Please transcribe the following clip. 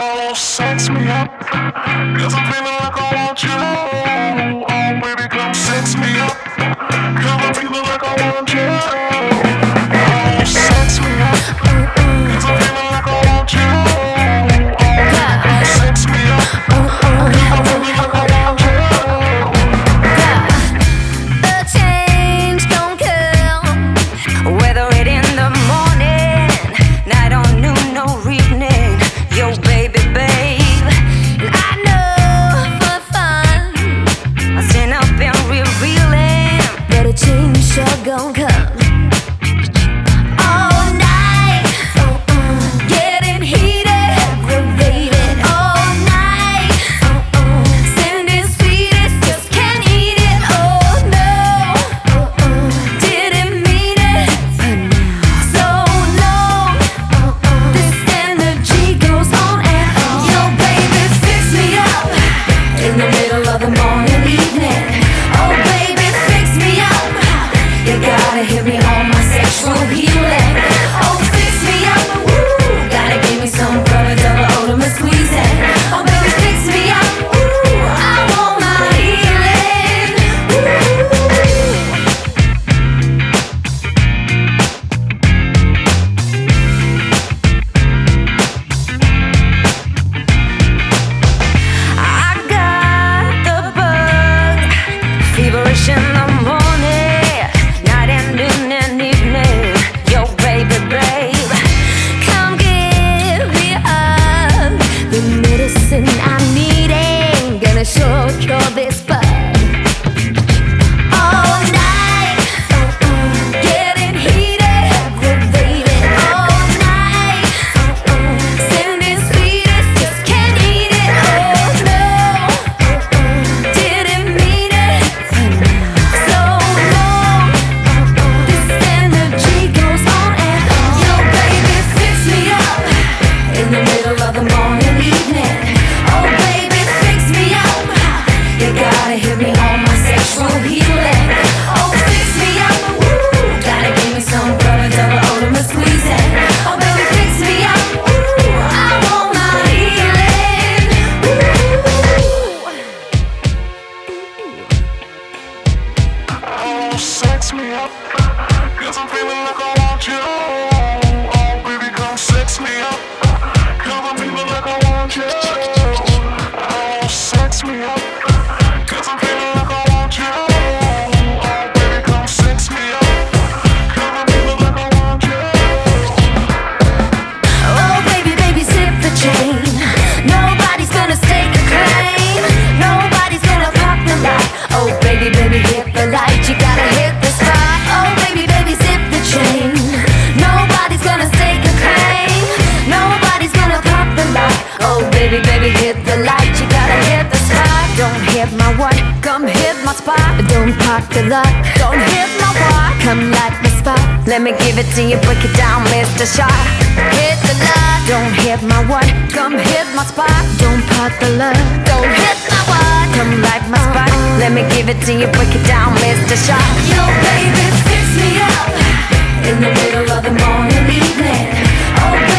Oh, sex me up, 'cause I'm feeling like I want you. Oh, baby, come sex me up, 'cause I'm feeling like I want you. Oh, sex me up, 'cause I'm feeling like I want you. Oh, sex me up, 'cause I'm feeling like I want you. The change gon' come, whether it in the morning, night or noon or evening. Yo, baby, babe, and I know for fun I stand up and revealing that a change sure gon' come. All night, getting heated, aggravated. All night, sending sweetest, just can't eat it. Oh no, didn't mean it. So long, this energy goes on and on. Yo, baby, fix me up in the middle of the morning, evening. Oh, baby, fix me up. You gotta hit me on my sexual healing. Oh, fix me up, woo. Gotta give me some brother double ultimate squeezing. Oh, baby, fix me up, woo. I want my healing, woo. I got the bug, feverish in the morning, night and noon and evening. Yo, baby, babe, come give me up. The medicine I'm needing, gonna sure cure this bug. All night, getting heated, aggravated. All night, sending sweetest, just can't eat it. Oh no, didn't mean it. So long, this energy goes on and on. Yo, baby, fix me up in the middle of the morning, evening. Oh, baby, fix me up. You gotta hit me on my sexual healing. Oh, fix me up, woo. Gotta give me some brother double ultimate squeezing. Oh, baby, fix me up, woo. I want my healing, woo. Oh, sex me up, 'cause I'm feeling like I want you. Oh, baby, come sex me up, 'cause I'm feeling like I want you. Oh, sex me up, 'cause I'm feeling like I want you. Oh, baby, come sex me up, 'cause I'm feeling like I want you. Oh, baby, baby, zip the chain. Nobody's gonna stake a claim. Nobody's gonna pop the light. Oh, baby, baby, hit the light. You gotta hit the spot. Oh, baby, baby, zip the chain. Nobody's gonna stake a claim. Nobody's gonna pop the light. Oh, baby, baby, hit the light. You gotta hit the spot. Don't hit my what? Come hit my spot. Don't pop the lock. Don't hit my what? Come light my spot. Let me give it to you, break it down, Mr. Sharp. Hit the lock. Don't hit my what? Come hit my spot. Don't pop the lock. Don't hit my what? Come light my spot. Let me give it to you, break it down, Mr. Sharp. Yo, baby, fix me up in the middle of the morning, evening. Oh,